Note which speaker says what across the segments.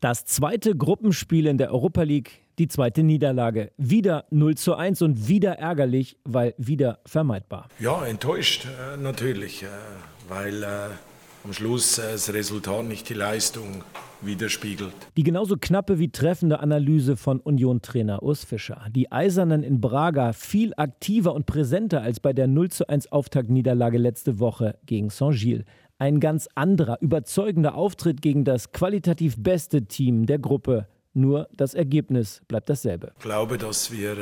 Speaker 1: Das zweite Gruppenspiel in der Europa League, die zweite Niederlage. Wieder 0:1 und wieder ärgerlich, weil wieder vermeidbar.
Speaker 2: Ja, enttäuscht natürlich, weil am Schluss das Resultat nicht die Leistung widerspiegelt.
Speaker 1: Die genauso knappe wie treffende Analyse von Union-Trainer Urs Fischer. Die Eisernen in Braga viel aktiver und präsenter als bei der 0:1 Auftaktniederlage letzte Woche gegen Saint-Gilles. Ein ganz anderer, überzeugender Auftritt gegen das qualitativ beste Team der Gruppe. Nur das Ergebnis bleibt dasselbe.
Speaker 2: Ich glaube, dass wir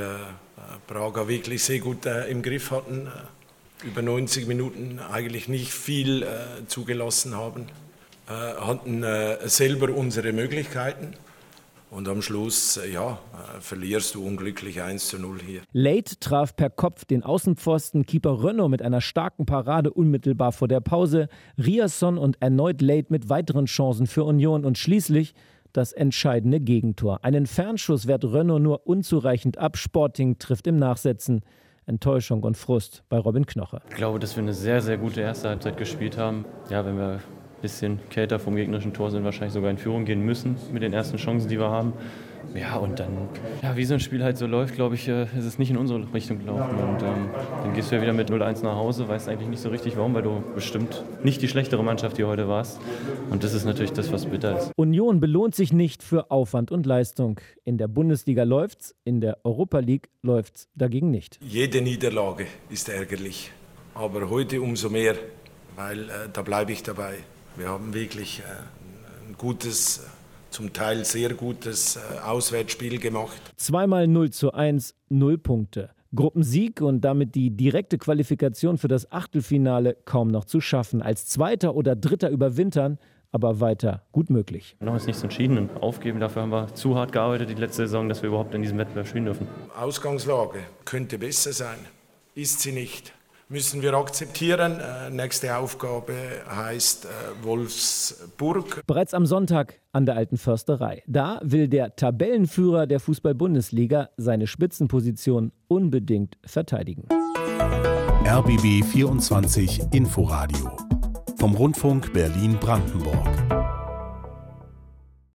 Speaker 2: Braga wirklich sehr gut im Griff hatten. Über 90 Minuten eigentlich nicht viel zugelassen haben. Hatten selber unsere Möglichkeiten. Und am Schluss, verlierst du unglücklich 1:0 hier.
Speaker 1: Late traf per Kopf den Außenpfosten, Keeper Renaud mit einer starken Parade unmittelbar vor der Pause, Riasson und erneut Late mit weiteren Chancen für Union und schließlich das entscheidende Gegentor. Einen Fernschuss wehrt Renaud nur unzureichend ab, Sporting trifft im Nachsetzen. Enttäuschung und Frust bei Robin Knoche.
Speaker 3: Ich glaube, dass wir eine sehr, sehr gute erste Halbzeit gespielt haben. Ja, wenn wir ein bisschen kälter vom gegnerischen Tor sind, wahrscheinlich sogar in Führung gehen müssen mit den ersten Chancen, die wir haben. Ja, und dann, wie so ein Spiel halt so läuft, glaube ich, ist es nicht in unsere Richtung gelaufen. Und dann gehst du ja wieder mit 0:1 nach Hause, weißt eigentlich nicht so richtig warum, weil du bestimmt nicht die schlechtere Mannschaft hier heute warst. Und das ist natürlich das, was bitter ist.
Speaker 1: Union belohnt sich nicht für Aufwand und Leistung. In der Bundesliga läuft's, in der Europa League läuft's dagegen nicht.
Speaker 2: Jede Niederlage ist ärgerlich, aber heute umso mehr, weil da bleibe ich dabei. Wir haben wirklich ein gutes, zum Teil sehr gutes Auswärtsspiel gemacht.
Speaker 1: Zweimal 0:1, 0 Punkte. Gruppensieg und damit die direkte Qualifikation für das Achtelfinale kaum noch zu schaffen. Als Zweiter oder Dritter überwintern, aber weiter gut möglich.
Speaker 3: Noch ist nichts entschieden und aufgeben. Dafür haben wir zu hart gearbeitet die letzte Saison, dass wir überhaupt in diesem Wettbewerb spielen dürfen.
Speaker 2: Ausgangslage könnte besser sein, ist sie nicht. Müssen wir akzeptieren. Nächste Aufgabe heißt Wolfsburg.
Speaker 1: Bereits am Sonntag an der Alten Försterei. Da will der Tabellenführer der Fußball-Bundesliga seine Spitzenposition unbedingt verteidigen.
Speaker 4: RBB 24 Inforadio vom Rundfunk Berlin-Brandenburg.